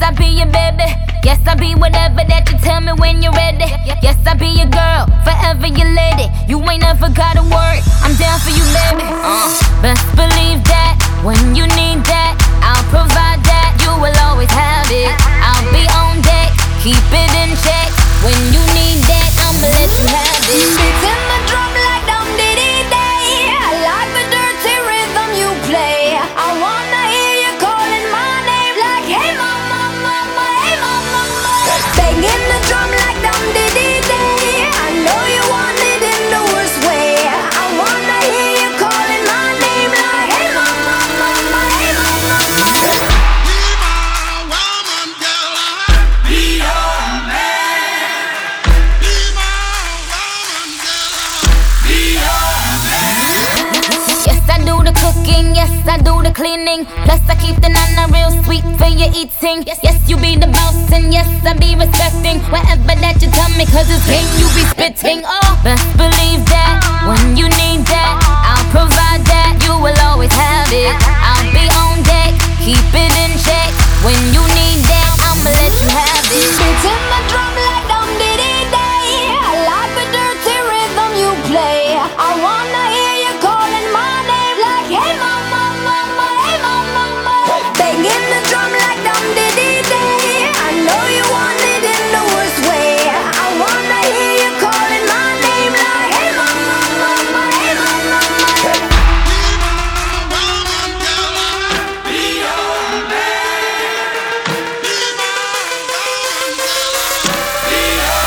I'll be your baby. Yes, I'll be whatever that you tell me when you're ready. Yes, I'll be your girl, forever your lady. You ain't never gotta worry, I'm down for you, baby. Best believe that when you need that, I'll provide that. You will always have it. I'll be on deck, keep it in check. When you need that, I'ma let you have it. Beating the drum like dum diddy day. I like the dirty rhythm you play. I wanna hear you calling my name like, hey mama, mama, hey mama, mama. Banging the drum like dum diddy day. I know you want it in the worst way. I wanna hear you calling my name like, hey mama, mama, hey mama, mama. Be my woman, girl. Be your man. Be my woman, girl. Be your man. Yes, I do the cooking, yes, I do the cleaning. Plus, I keep the nana real sweet for your eating. Yes, you be the boss, and yes, I be respecting whatever that you tell me, cause it's game you be spitting. Oh, best believe that when you need that, I'll provide that. You will always have it. I'll be on deck, keep it in check. When you need that, I'ma let you have it. Beating the drum like dum diddy day. I like the dirty rhythm you play. I wanna hear you calling my name like, hey mama, mama, hey mama, mama. Banging the drum like dum diddy day. I know you want it in the worst way. I wanna hear you calling my name like, hey mama, mama, hey mama, mama. Be my woman, girl. Be your man. Be my woman, girl. Be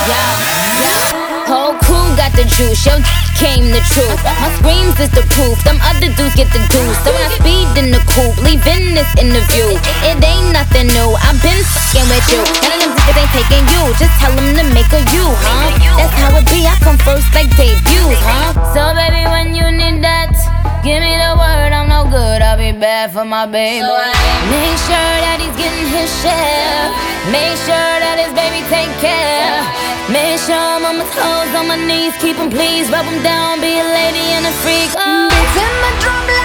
your Whole crew got the juice, yo came the truth. My screams is the proof, them other dudes get the deuce. So when I speed in the coupe, leaving this interview, it ain't nothing new, I've been fucking with you. None of them niggas ain't taking you, just tell them to make a you, huh? That's how it be, I come first like debuts, huh? So baby, when you need that, give me the word, I'm no good, I'll be bad for my baby. Make sure that he's getting his share. Make sure that his baby take care. Make sure I'm on my toes, on my knees, keep him please. Rub him down, be a lady and a freak. Oh. Beating the drum like